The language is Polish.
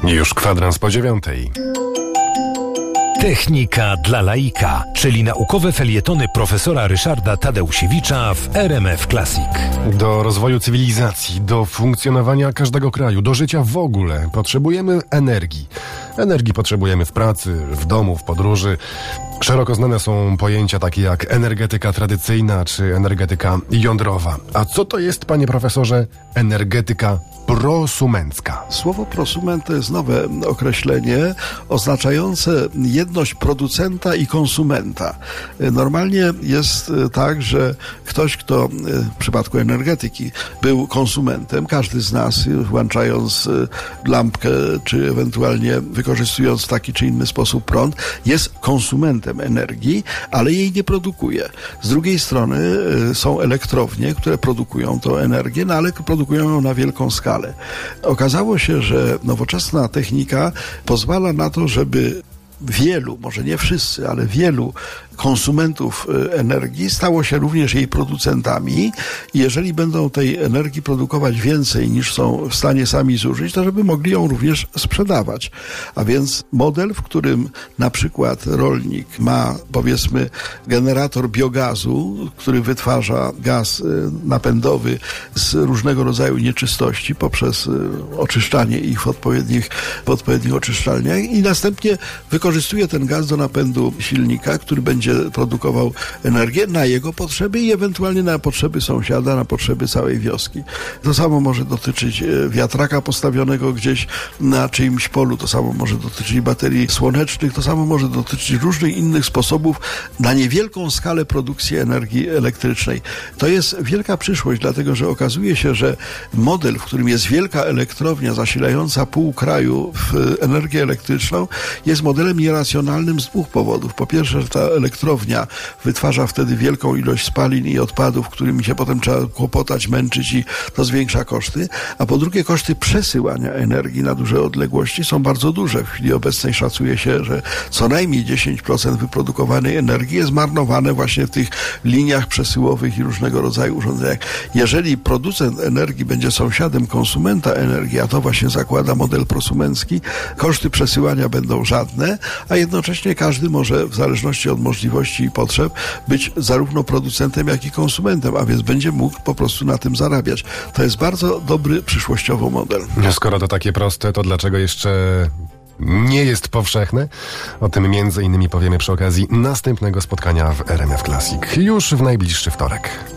Już kwadrans po 9:00. Technika dla laika, czyli naukowe felietony profesora Ryszarda Tadeusiewicza w RMF Classic. Do rozwoju cywilizacji, do funkcjonowania każdego kraju, do życia w ogóle potrzebujemy energii. Energii potrzebujemy w pracy, w domu, w podróży. Szeroko znane są pojęcia takie jak energetyka tradycyjna czy energetyka jądrowa. A co to jest, panie profesorze, energetyka prosumencka? Słowo prosument to jest nowe określenie oznaczające jedność producenta i konsumenta. Normalnie jest tak, że ktoś, kto w przypadku energetyki był konsumentem, każdy z nas, włączając lampkę, czy ewentualnie wykorzystując w taki czy inny sposób prąd, jest konsumentem energii, ale jej nie produkuje. Z drugiej strony są elektrownie, które produkują tą energię, no ale produkują ją na wielką skalę. Okazało się, że nowoczesna technika pozwala na to, żeby wielu, może nie wszyscy, ale wielu konsumentów energii stało się również jej producentami i jeżeli będą tej energii produkować więcej niż są w stanie sami zużyć, to żeby mogli ją również sprzedawać. A więc model, w którym na przykład rolnik ma, powiedzmy, generator biogazu, który wytwarza gaz napędowy z różnego rodzaju nieczystości poprzez oczyszczanie ich w odpowiednich oczyszczalniach i następnie wykorzystuje ten gaz do napędu silnika, który będzie produkował energię na jego potrzeby i ewentualnie na potrzeby sąsiada, na potrzeby całej wioski. To samo może dotyczyć wiatraka postawionego gdzieś na czyimś polu, to samo może dotyczyć baterii słonecznych, to samo może dotyczyć różnych innych sposobów na niewielką skalę produkcji energii elektrycznej. To jest wielka przyszłość, dlatego że okazuje się, że model, w którym jest wielka elektrownia zasilająca pół kraju w energię elektryczną, jest modelem nieracjonalnym z dwóch powodów. Po pierwsze, że ta elektrownia wytwarza wtedy wielką ilość spalin i odpadów, którymi się potem trzeba kłopotać, męczyć i to zwiększa koszty. A po drugie, koszty przesyłania energii na duże odległości są bardzo duże. W chwili obecnej szacuje się, że co najmniej 10% wyprodukowanej energii jest marnowane właśnie w tych liniach przesyłowych i różnego rodzaju urządzeniach. Jeżeli producent energii będzie sąsiadem konsumenta energii, a to właśnie zakłada model prosumencki, koszty przesyłania będą żadne, a jednocześnie każdy może w zależności od możliwości i potrzeb być zarówno producentem, jak i konsumentem, a więc będzie mógł po prostu na tym zarabiać. To jest bardzo dobry przyszłościowo model. Skoro to takie proste, to dlaczego jeszcze nie jest powszechne? O tym między innymi powiemy przy okazji następnego spotkania w RMF Classic już w najbliższy wtorek.